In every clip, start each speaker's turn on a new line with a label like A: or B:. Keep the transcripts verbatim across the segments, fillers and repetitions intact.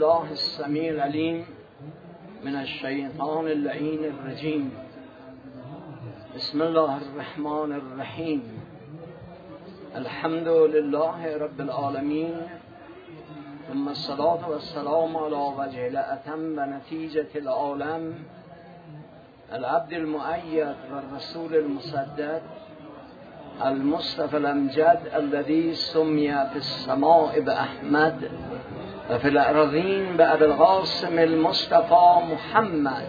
A: بالله السمیع العلیم من الشیطان اللعین الرجیم. بسم الله الرحمن الرحیم. الحمد لله رب العالمین، ثم الصلاة والسلام على وجه الأتم و نتیجة العالم العبد المؤید والرسول المسدد المصطفى الامجد الذي سمي في السماء بأحمد و فی الارضین بأبي القاسم المصطفى محمد.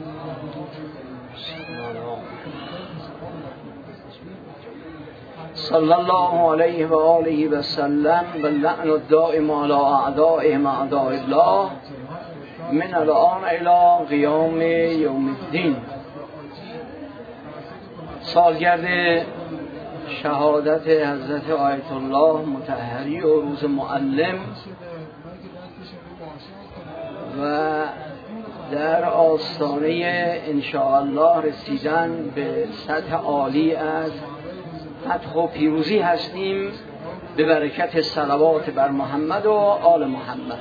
A: صلی الله علیه و آله و سلم و لعن الدائم علی اعدائهم اعداء الله من الان الی قیام یوم الدین. سالگرد شهادت حضرت آیت الله مطهری و روز معلم و در آستانه انشاءالله رسیدن به سطح عالی از فتح و پیروزی هستیم به برکت صلوات بر محمد و آل محمد.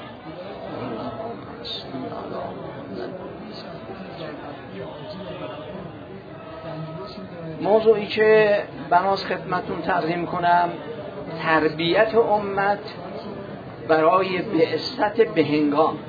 A: موضوعی که بناس خدمتون تقدیم کنم تربیت امت برای بعثت بهنگام.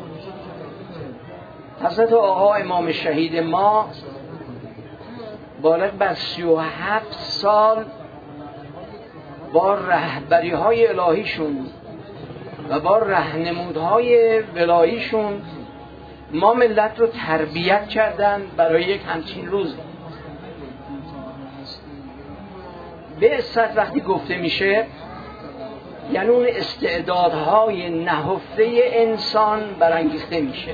A: حضرت آقا امام شهید ما بالغ بر سی و هفت سال با رهبری های الهیشون و با رهنمودهای ولاییشون ما ملت رو تربیت کردن برای یک همچین روزی. بعثت وقتی گفته میشه یعنی اون استعدادهای نهفته انسان برانگیخته میشه.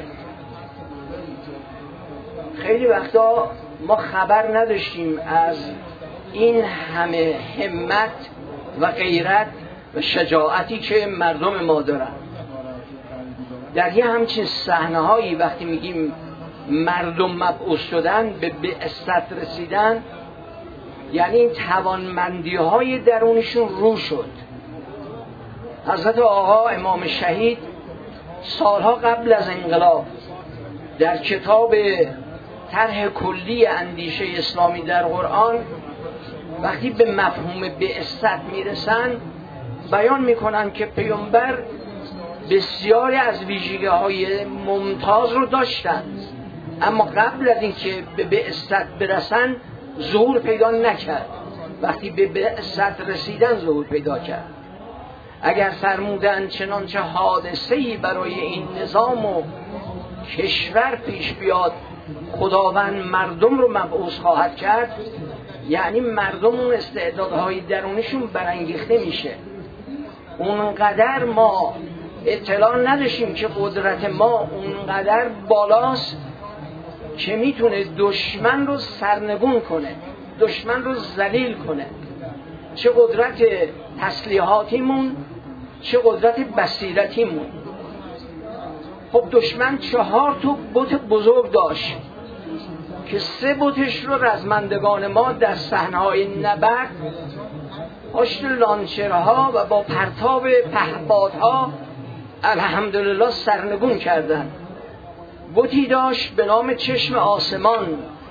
A: خیلی وقتا ما خبر نداشتیم از این همه همت و غیرت و شجاعتی که مردم ما دارن. در یه همچین صحنه‌هایی وقتی میگیم مردم مبعوث شدن به بعثت رسیدن، یعنی این توانمندی های درونشون رو شد. حضرت آقا امام شهید سالها قبل از انقلاب در کتاب طرح کلی اندیشه اسلامی در قرآن وقتی به مفهوم بعثت میرسن بیان میکنن که پیامبر بسیاری از ویژگی های ممتاز رو داشتن، اما قبل از اینکه به بعثت برسن ظهور پیدا نکرد. وقتی به بعثت رسیدن ظهور پیدا کرد. اگر فرمودن چنانچه حادثه‌ای برای این نظام و کشور پیش بیاد خداوند مردم رو مبعوث خواهد کرد، یعنی مردم اون استعدادهای درونشون برانگیخته میشه. اونقدر ما اطلاع نداشتیم که قدرت ما اونقدر بالاست که میتونه دشمن رو سرنگون کنه، دشمن رو ذلیل کنه. چه قدرت تسلیحاتیمون، چه قدرت بصیرتیمون. خب دشمن چهار تا بت بزرگ داشت که سه بتش رو رزمندگان ما در صحنه‌های نبرد پشت لانچرها و با پرتاب پهپادها الحمدلله سرنگون کردن. بتی داشت به نام چشم آسمان،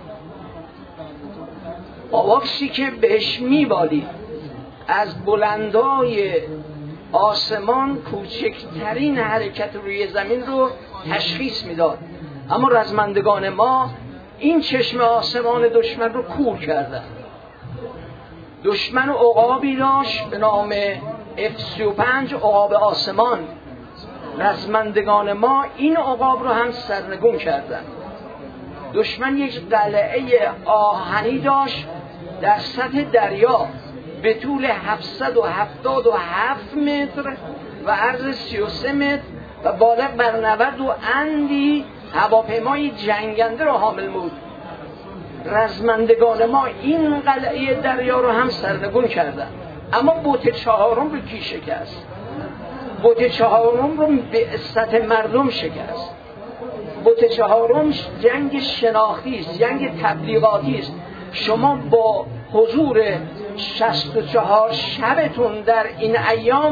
A: آواکسی که بهش میبالید از بلندای آسمان کوچکترین حرکت روی زمین رو تشخیص میداد. اما رزمندگان ما این چشم آسمان دشمن رو کور کردن. دشمن عقابی داشت به نام اف سی و پنج عقاب آسمان. رزمندگان ما این عقاب رو هم سرنگون کردن. دشمن یک قلعه آهنی داشت در سطح دریا به طول هفتصد و هفتاد و هفت متر و عرض سی و سه متر و بالغ بر نود و اندی هواپیمای جنگنده رو حامل بود. رزمندگان ما این قلعه دریا رو هم سرنگون کردن. اما بت چهارم رو کی شکست؟ بت چهارم رو بعثت مردم شکست. بت چهارم جنگ شناختی است، جنگ تبلیغاتی است. شما با حضور شصت و چهار شبتون در این ایام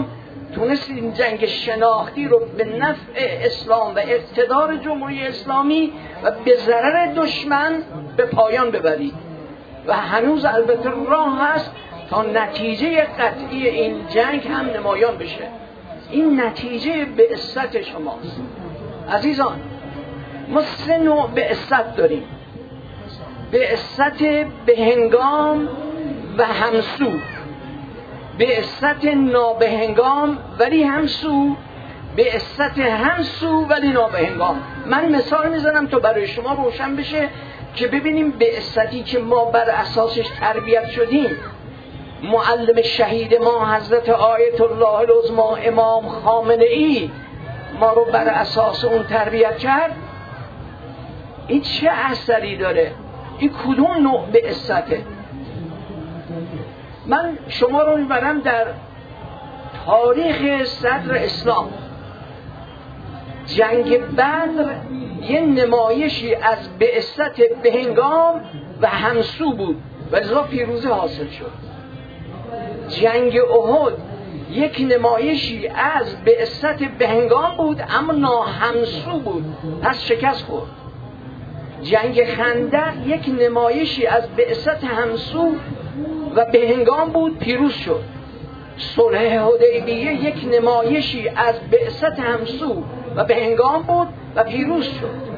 A: تونست این جنگ شناختی رو به نفع اسلام و اقتدار جمهوری اسلامی و به ضرر دشمن به پایان ببرید و هنوز البته راه هست تا نتیجه قطعی این جنگ هم نمایان بشه. این نتیجه بعثت شماست عزیزان. ما سه نوع بعثت داریم: بعثت بهنگام و همسو، بعثت نابهنگام ولی همسو، بعثت همسو ولی نابهنگام. من مثال میزنم تا برای شما روشن بشه که ببینیم بعثتی که ما بر اساسش تربیت شدیم، معلم شهید ما حضرت آیت الله العظمی امام خامنه ای ما رو بر اساس اون تربیت کرد، این چه اثری داره؟ این کدوم نوع بعثته؟ من شما رو میبرم در تاریخ صدر اسلام. جنگ بدر یه نمایشی از بعثت بهنگام و همسو بود و لذا پیروزی حاصل شد. جنگ احد یک نمایشی از بعثت بهنگام بود اما ناهمسو بود، پس شکست خورد. جنگ خندق یک نمایشی از بعثت همسو و بهنگام بود، پیروز شد. صلح حدیبیه یک نمایشی از بعثت همسو و بهنگام بود و پیروز شد.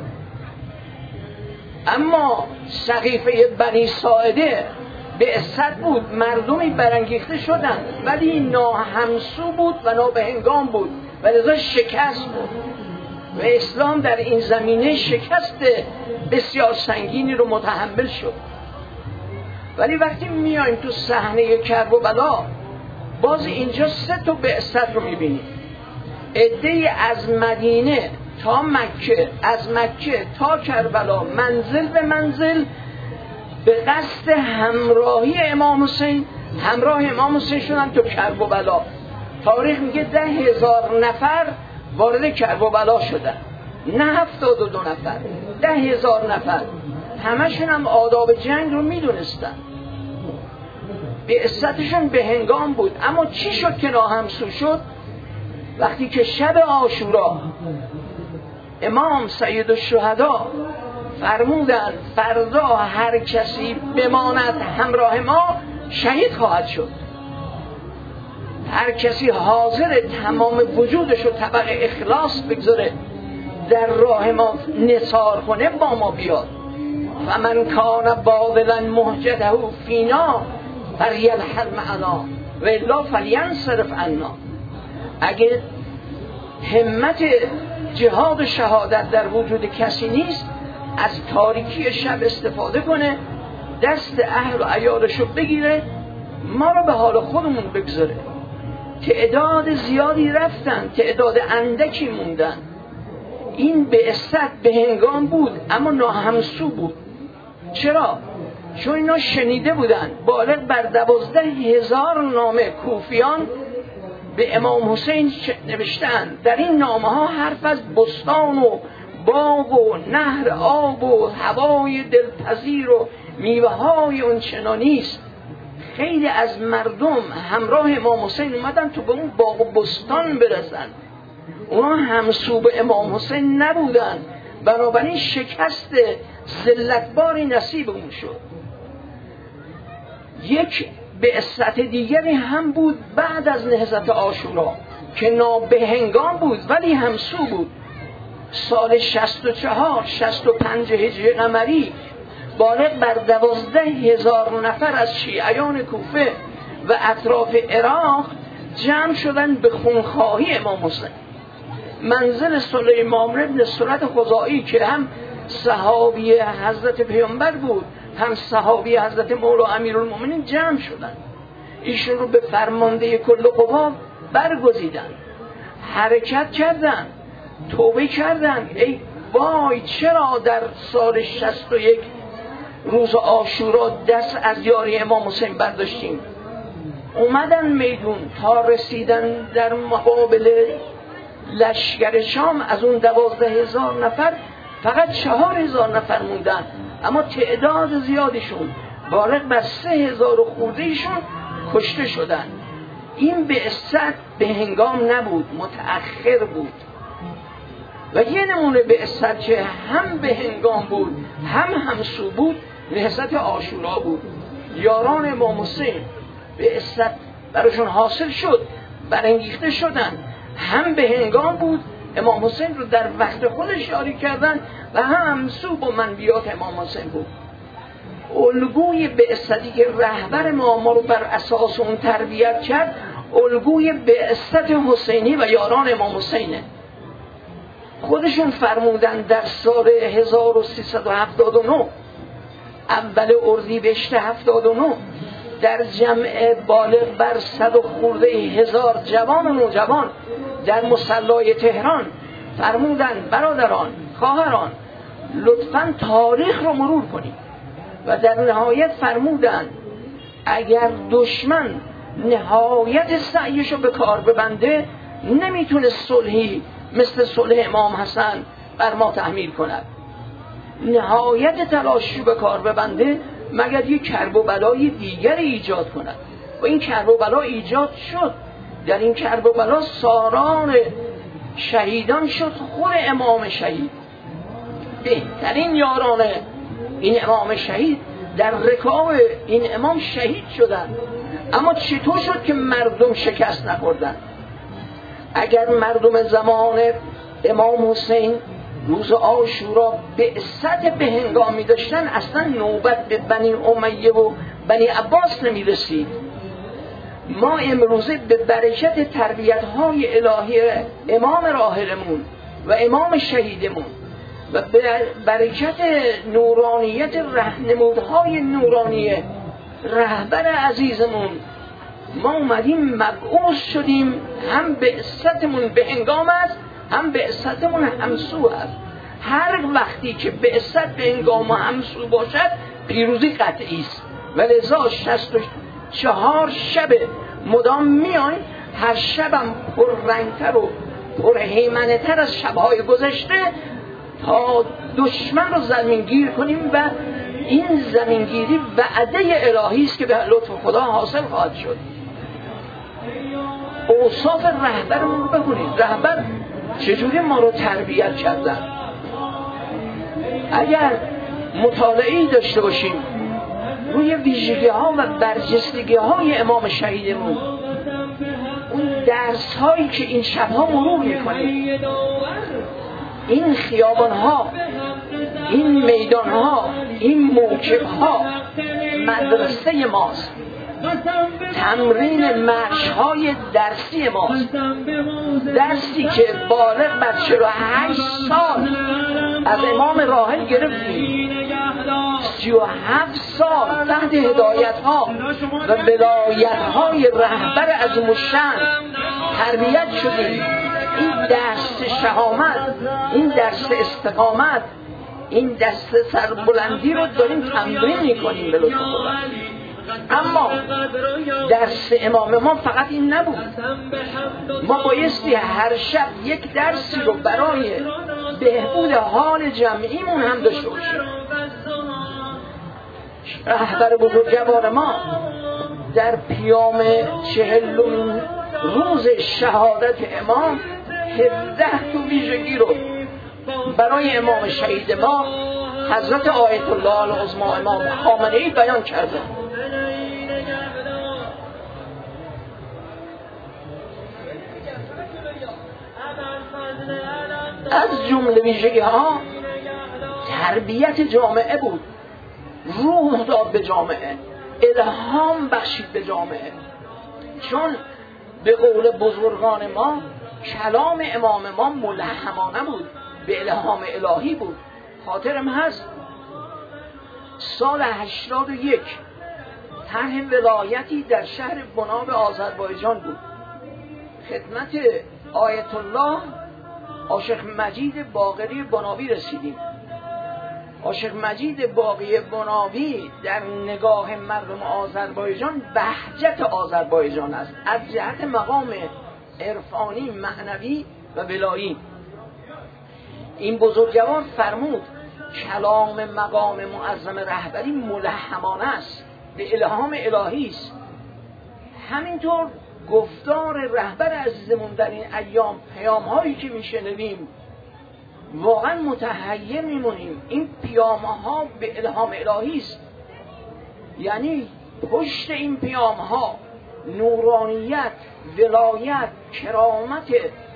A: اما سقیفه بنی ساعده بعثت بود، مردمی برانگیخته شدند ولی ناهمسو بود و نابهنگام بود و لذا شکست بود و اسلام در این زمینه شکست بسیار سنگینی رو متحمل شد. ولی وقتی میایم تو صحنه کربلا باز اینجا سه تا بعثت رو میبینیم. عده‌ای از مدینه تا مکه، از مکه تا کربلا، منزل به منزل به قصد همراهی امام حسین، همراه امام حسین شدن تو کربلا. تاریخ میگه ده هزار نفر وارد کربلا شدن، نه هفتاد و دو نفر، ده هزار نفر. همشون هم آداب جنگ رو میدونستن. بعثتشون به هنگام بود. اما چی شد که ناهمسو شد؟ وقتی که شب عاشورا امام سید الشهدا فرمودند فردا هر کسی بماند همراه ما شهید خواهد شد. هر کسی حاضر تمام وجودش رو طبق اخلاص بگذاره در راه ما نثار کنه با ما بیاد. فمن کان باذلا مهجده فینا فلیلحق معنا و الا فلینصرف عنا. اگه همت جهاد و شهادت در وجود کسی نیست، از تاریکی شب استفاده کنه، دست اهل و عیالش رو بگیره، ما رو به حال خودمون بگذاره. تعداد زیادی رفتن، تعداد اندکی موندن. این بعثت به هنگام بود اما ناهمسو بود. چرا؟ چون اینا شنیده بودن بالغ بر دوازده هزار نامه کوفیان به امام حسین نوشتن. در این نامه ها حرف از بستان و باغ و نهر آب و هوای دلپذیر و میوه های اون چنانی است. خیلی از مردم همراه امام حسین اومدن تو به اون باغ و بستان برسن. اونا همسو به امام حسین نبودن، بنابراین شکست ذلتباری نصیب اون شد. یک بعثت دیگری هم بود بعد از نهضت عاشورا که نابهنگام بود ولی همسو بود. سال شصت و چهار شصت و پنج هجری قمری بالغ بر دوازده هزار نفر از شیعیان کوفه و اطراف عراق جمع شدن به خونخواهی امام حسین. منزل سلیمان ابن سرد خزاعی که هم صحابی حضرت پیامبر بود هم صحابی حضرت مولا امیرالمومنین جمع شدن. ایشون رو به فرمانده کل قوا برگزیدن، حرکت کردن، توبه کردن. ای وای چرا در سال شصت و یک روز عاشورا دست از یاری امام حسین برداشتیم. اومدن میدون تا رسیدن در مقابل لشکر شام. از اون دوازده هزار نفر فقط چهار هزار نفر موندن، اما تعداد زیادشون بالغ بر سه هزار و خوردهشون کشته شدن. این بعثت به هنگام نبود، متأخر بود. و یه نمونه بعثت که هم به هنگام بود هم همسو بود بعثت عاشورا بود. یاران امام حسین بعثت براشون حاصل شد، برانگیخته شدن، هم به هنگام بود، امام حسین رو در وقت خودش یاری کردن و هم همسو با منبیات امام حسین بود. الگوی بعثتی که رهبر ما ما رو بر اساس اون تربیت کرد الگوی بعثت حسینی و یاران امام حسینه. خودشون فرمودن در سال هزار و سیصد و هفتاد و نه اول اردیبهشت هفتاد و نه در جمع بالغ بر صد و خورده هزار جوان و نوجوان در مصلای تهران فرمودن برادران خواهران لطفاً تاریخ رو مرور کنید و در نهایت فرمودن اگر دشمن نهایت سعیشو به کار ببنده نمیتونه صلحی مثل صلح امام حسن بر ما تحمیل کند. نهایت تلاششو به کار ببنده مگر یک کرب و بلای دیگر ایجاد کند و این کرب و بلا ایجاد شد. در این کرب و بلا ساران شهیدان شد خود امام شهید. بهترین یاران این امام شهید در رکاب این امام شهید شدن. اما چطور شد که مردم شکست نخوردن؟ اگر مردم زمان امام حسین روز عاشورا بعثت به هنگامی داشتن اصلا نوبت به بنی امیه و بنی عباس نمی رسید. ما امروزه به برکت تربیت های الهی امام راحلمون و امام شهیدمون و به برکت نورانیت رهنمودهای نورانی رهبر عزیزمون ما اومدیم مبعوث شدیم. هم بعثتمون به هنگام است هم بعثتمون همسو است. هر وقتی که بعثت به هنگام و همسو باشد پیروزی قطعی است. ولذا شصت و چهار شب مدام میایم، هر شبم پر رنگتر و پر هیمنه تر از شبهای گذشته تا دشمن رو زمینگیر کنیم و این زمینگیری وعده الهی است که به لطف خدا حاصل خواهد شد. اوصاف رهبرمون رو بخونید. رهبر چجوری ما رو تربیت کردن؟ اگر مطالعه‌ای داشته باشیم روی ویژگی ها و برجستگی های امام شهیدمون، اون درس هایی که این شبها مرور میکنیم، این خیابان ها، این میدان ها، این موکب ها مدرسه ماست، تمرین مشق‌های درسی ماست. درسی که بالغ بر چهل و هشت سال از امام راحل گرفتیم، سی و هفت سال تحت هدایت‌ها و ولایت‌های رهبر عظیم الشأن تربیت شدیم. این درس شهامت، این درس استقامت، این درس سربلندی رو داریم تمرین می‌کنیم به لطف خدا. اما درس امام ما فقط این نبود. ما بایستی هر شب یک درسی رو برای بهبود حال جمعیمون هم داشته باشیم. رهبر بزرگوار ما در پیام چهلمین روز شهادت امام هفده تو ویژگی رو برای امام شهید ما حضرت آیت الله العظمی امام خامنه‌ای بیان کرده. از جمله ویژگی ها تربیت جامعه بود، روح داد به جامعه، الهام بخشید به جامعه. چون به قول بزرگان ما کلام امام ما ملحمانه بود، به الهام الهی بود. خاطرم هست سال هشتاد و یک طرح ولایتی در شهر بناب آذربایجان بود. خدمت آیت الله عاشق مجید باقری بنابی رسیدیم. عاشق مجید باقری بنابی در نگاه مردم آذربایجان بهجت آذربایجان است، از جهت مقام عرفانی، معنوی و ولایی. این بزرگوار فرمود کلام مقام معظم رهبری ملحمانه است، به الهام الهی است. همینطور گفتار رهبر عزیزمون در این ایام، پیام هایی که میشنویم واقعا متحیر میمونیم. این پیام ها به الهام الهی است، یعنی پشت این پیام ها نورانیت، ولایت، کرامت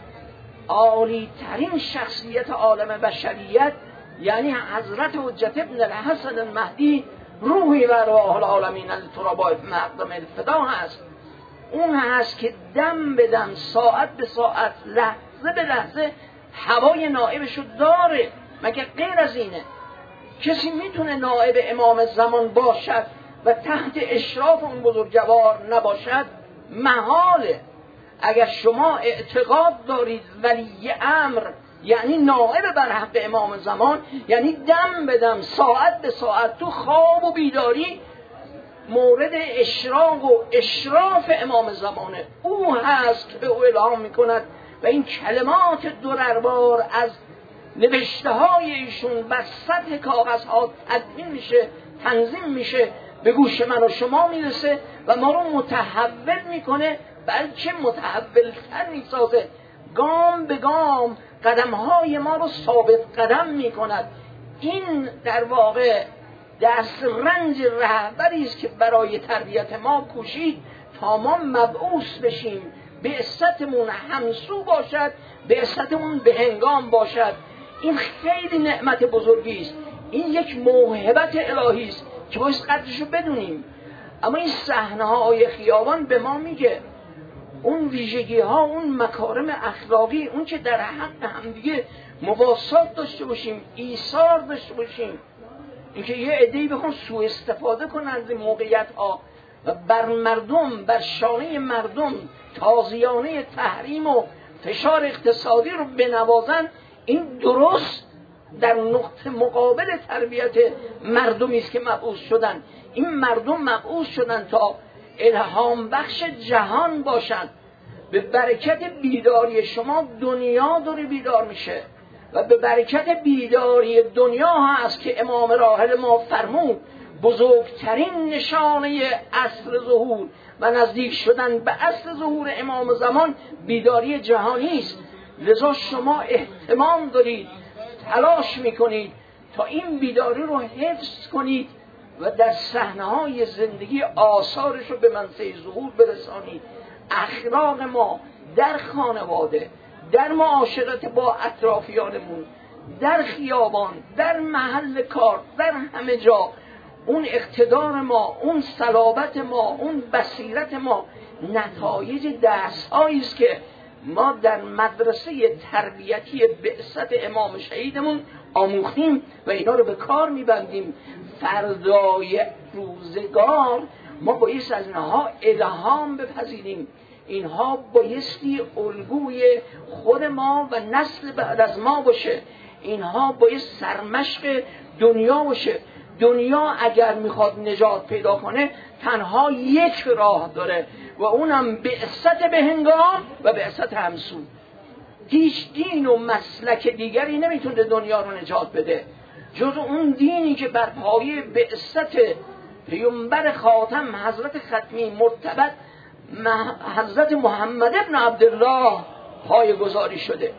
A: عالی ترین شخصیت عالم بشریت، یعنی حضرت حجت ابن الحسن المهدی روحی و ارواح العالمین الترابا مقدم الفدا هست. اون هست که دم به دم، ساعت به ساعت، لحظه به لحظه هوای نائبشو داره. مگه غیر از اینه؟ کسی میتونه نائب امام زمان باشد و تحت اشراف اون بزرگوار نباشد؟ محاله. اگر شما اعتقاد دارید ولی امر یعنی نائب بر حق امام زمان، یعنی دم به دم، ساعت به ساعت، تو خواب و بیداری مورد اشراق و اشراف امام زمانه. او هست که به او الهام میکند و این کلمات درربار از نوشته های ایشون بر سطح کاغذ ها تدوین میشه، تنظیم میشه، به گوش من و شما میرسه و ما رو متحول میکنه، بلکه متحولتر میسازه. گام به گام قدم های ما رو ثابت قدم میکند. این در واقع دست رنج رهبری است که برای تربیت ما کوشید تا ما مبعوث بشیم، بعثتمون همسو باشد، بعثتمون به هنگام باشد. این خیلی نعمت بزرگی است، این یک موهبت الهی است که باید قدرشو بدونیم. اما این صحنه‌های خیابان به ما میگه اون ویژگی ها، اون مکارم اخلاقی، اون که در حق همدیگه مواسات داشته باشیم، ایثار داشته باشیم، اینکه یه عده‌ای بخوان سوء استفاده کنن از این موقعیت ها و بر مردم، بر شانه مردم تازیانه تحریم و فشار اقتصادی رو بنوازن، این درست در نقطه مقابل تربیت مردمی است که مبعوث شدن. این مردم مبعوث شدن تا الهام بخش جهان باشند. به برکت بیداری شما دنیا داره بیدار میشه و به برکت بیداری دنیا هست که امام راحل ما فرمود بزرگترین نشانه عصر ظهور و نزدیک شدن به عصر ظهور امام زمان بیداری جهانی است. لذا شما اهتمام دارید، تلاش میکنید تا این بیداری رو حفظ کنید و در صحنه‌های زندگی آثارش رو به منصه ظهور برسانید. اخلاق ما در خانواده، در معاشرت با اطرافیانمون، در خیابان، در محل کار، در همه جا، اون اقتدار ما، اون صلابت ما، اون بصیرت ما نتایج درس‌هایی است که ما در مدرسه تربیتی بعثت امام شهیدمون آموختیم و اینا رو به کار میبندیم. فردای روزگار ما بایست از اینها الهام بپذیریم. اینها بایستی الگوی خود ما و نسل بعد از ما باشه. اینها بایست سرمشق دنیا باشه. دنیا اگر میخواد نجات پیدا کنه تنها یک راه داره و اونم بعثت به هنگام و بعثت همسو. هیچ دین و مسلک دیگری نمیتونه دنیا رو نجات بده جز اون دینی که بر پایه بعثت پیامبر خاتم حضرت ختمی مرتبط حضرت محمد ابن عبدالله پایه گذاری شده.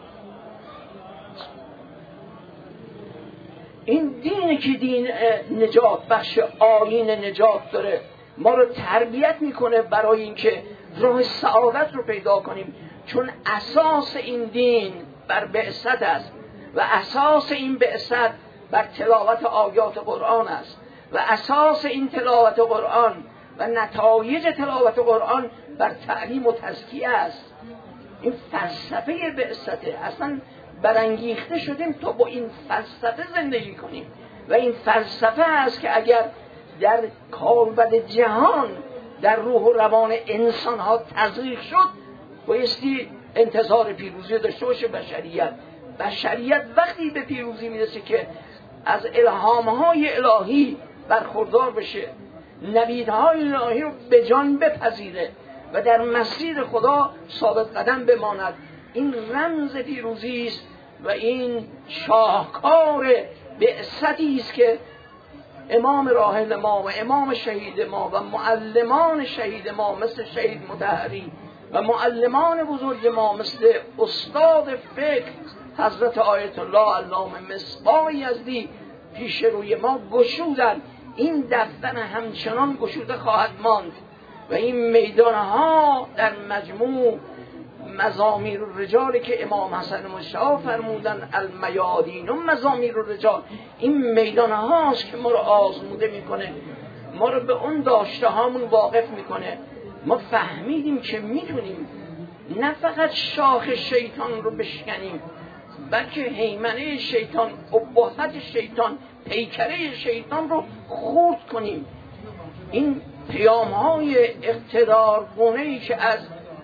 A: این دینی که دین نجات بخش، آیین نجات داره، ما رو تربیت میکنه برای اینکه راه سعادت رو پیدا کنیم، چون اساس این دین بر بعثت است و اساس این بعثت بر تلاوت آیات قرآن است و اساس این تلاوت قرآن و نتایج تلاوت قرآن بر تعلیم و تزکیه است. این فلسفه بعثته. اصلا برانگیخته شدیم تا با این فلسفه زندگی کنیم و این فلسفه است که اگر در کالبد جهان در روح و روان انسان ها تزریق شد بایستی انتظار پیروزی داشته باشه بشریت. بشریت وقتی به پیروزی میرسه که از الهام های الهی برخوردار بشه، نویدهای الهی رو به جان بپذیره و در مسیر خدا ثابت قدم بماند. این رمز پیروزی است و این شاهکار بعثتی است که امام راحل ما و امام شهید ما و معلمان شهید ما مثل شهید مطهری و معلمان بزرگ ما مثل استاد فقه حضرت آیت الله علامه مصباح یزدی پیش روی ما گشودن. این دفتر همچنان گشوده خواهد ماند و این میدانها در مجموع مزامیر الرجالی که امام حسن مشتاق فرمودن المیادین و مزامیر الرجال، این میدانهاست که ما رو آزموده میکنه، ما رو به اون داشته هامون واقف میکنه. ما فهمیدیم که میتونیم نه فقط شاخ شیطان رو بشکنیم، بلکه هیمنه شیطان، ابهت شیطان، پیکره شیطان رو خورد کنیم. این پیام های اقتدارگونه‌ای که از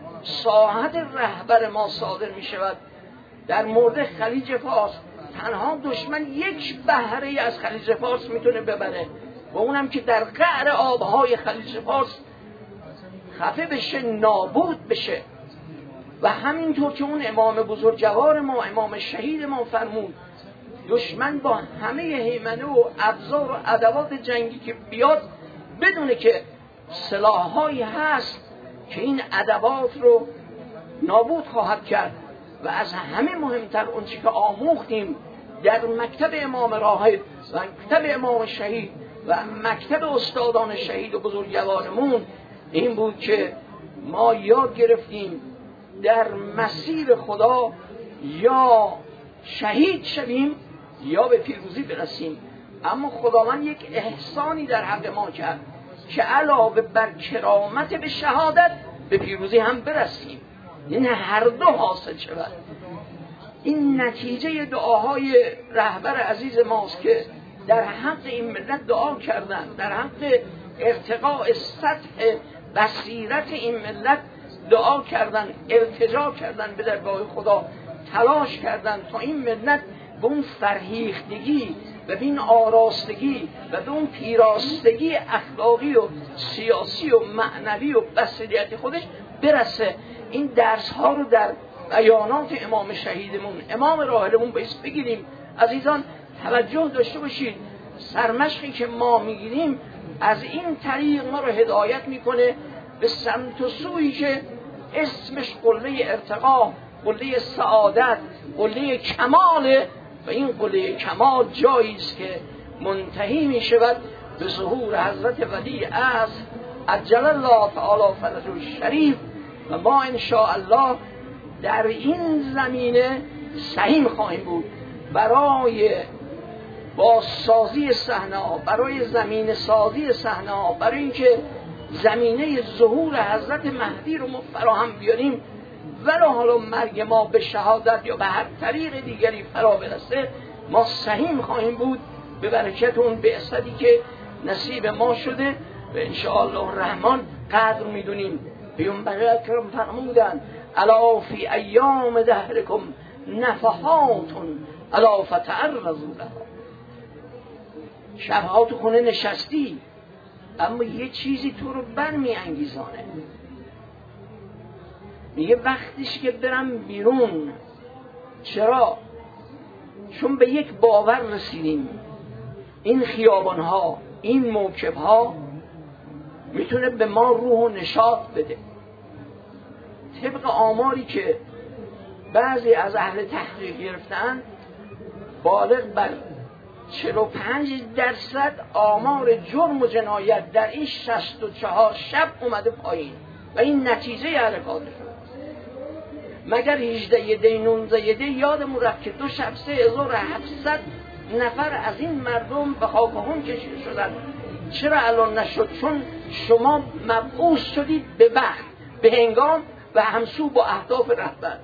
A: ساحت رهبر ما صادر می شود در مورد خلیج فارس، تنها دشمن یک بهره از خلیج فارس میتونه ببره و اونم که در قعر آبهای خلیج فارس خفه بشه، نابود بشه. و همینطور که اون امام بزرگوار ما، امام شهید ما فرمود، دشمن با همه هیمنه و ابزار و ادوات جنگی که بیاد بدونه که سلاح‌هایی هست که این ادوات رو نابود خواهد کرد. و از همه مهمتر اون چی که آموختیم در مکتب امام راهب و مکتب امام شهید و مکتب استادان شهید و بزرگوارمون این بود که ما یاد گرفتیم در مسیر خدا یا شهید شویم یا به پیروزی برسیم. اما خداوند یک احسانی در حق ما کرد که علاوه بر کرامت به شهادت به پیروزی هم برسیم، این هر دو حاصل شود. این نتیجه دعاهای رهبر عزیز ماست که در حق این ملت دعا کردن، در حق ارتقاء سطح بصیرت این ملت دعا کردن، التجا کردن به درگاه خدا، تلاش کردن تا این ملت به اون فرهیختگی و به این آراستگی و به اون پیراستگی اخلاقی و سیاسی و معنوی و بصیرت خودش برسه. این درس ها رو در بیانات امام شهیدمون، امام راحلمون بایست بگیریم. عزیزان توجه داشته باشید، سرمشقی که ما میگیریم از این طریق ما رو هدایت میکنه به سمت و سویی که اسمش قله ارتقا، قله سعادت، قله کماله. و این قله کمال جایی است که منتهی می شود به ظهور حضرت ولی عصر عجل الله تعالی فرجه الشریف. و ما ان شاء الله در این زمینه سهیم خواهیم بود برای بازسازی صحنه، برای زمین سازی صحنه، برای اینکه زمینه ظهور حضرت مهدی رو ما فراهم بیاریم. ولو حالا مرگ ما به شهادت یا به هر طریق دیگری فرا برسه، ما سهیم خواهیم بود به برکت اون بعثتی که نصیب ما شده و ان شاء الله الرحمن قدر میدونیم. پیامبر اکرم فرمودن الا فی ایام دهرکم نفحات الا فتعرضوا لها. شبها تو خونه نشستی اما یه چیزی تو رو برمی انگیزانه، میگه وقتیش که برم بیرون. چرا؟ چون به یک باور رسیدیم این خیابانها، این موکبها میتونه به ما روح و نشاط بده. طبق آماری که بعضی از اهل تحقیق گرفتن، بالغ بر چهل و پنج درصد آمار جرم و جنایت در این شصت و چهار شب اومده پایین و این نتیجه حرکاتشون. مگر هجده دی نونزده دی یادمون رفت که دو شب سه هزار و هفتصد نفر از این مردم به خاک خون کشیده شدن. چرا الان نشد؟ چون شما مبعوث شدید به وقت، به هنگام و همسو با اهداف رهبر.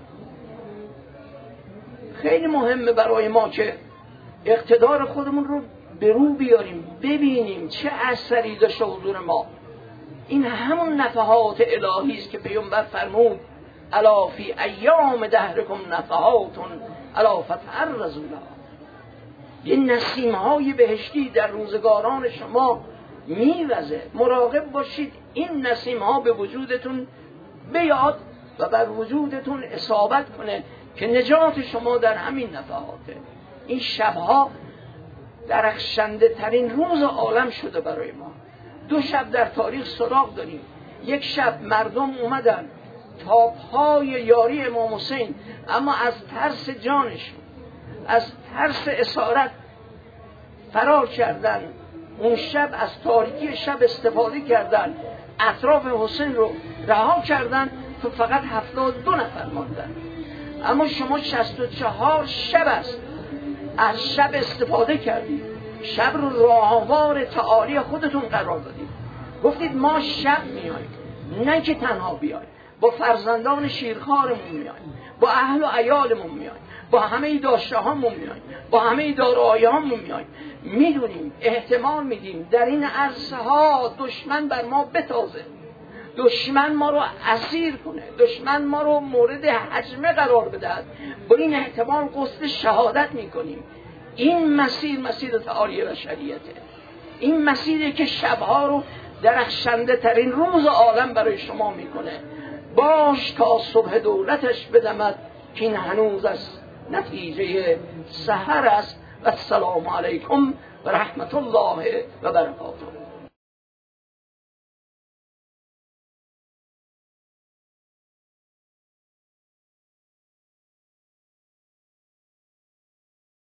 A: خیلی مهمه برای ما که اقتدار خودمون رو به رو بیاریم، ببینیم چه اثری داشته حضور ما. این همون نفحات الهی است که پیامبر فرمود الا فی ایام دهرکم نفحات الا فتعرضوا لها. یه نسیم‌های بهشتی در روزگاران شما میوزه، مراقب باشید این نسیم‌ها به وجودتون بیاد و بر وجودتون اصابت کنه که نجات شما در همین نفحاته. این شبها درخشنده ترین روز عالم شده برای ما. دو شب در تاریخ سراغ داریم. یک شب مردم اومدن تا پای یاری امام حسین، اما از ترس جانشون، از ترس اسارت فرار کردن. اون شب از تاریکی شب استفاده کردن، اطراف حسین رو رها کردن تو فقط هفتاد و دو نفر ماندن. اما شما شصت و چهار شب است از شب استفاده کردید، شب رو راهوار تعالی خودتون قرار دادید. گفتید ما شب میاییم، نه که تنها بیاییم، با فرزندان شیرخوارمون میاییم، با اهل و عیالمون میاییم، با همه داشته هامون میاییم، با همه دارایی هامون میاییم. میدونیم، احتمال میدیم در این عرصه ها دشمن بر ما بتازه، دشمن ما رو اسیر کنه، دشمن ما رو مورد هجمه قرار بدهد. با این احتمال قصد شهادت میکنیم. این مسیر مسیر تعالی بشریته، این مسیری که شبها رو درخشنده ترین روز عالم برای شما میکنه. باش تا صبح دولتش بدمد که این هنوز از نتیجه سحر است. و السلام علیکم و رحمت الله و برکاته.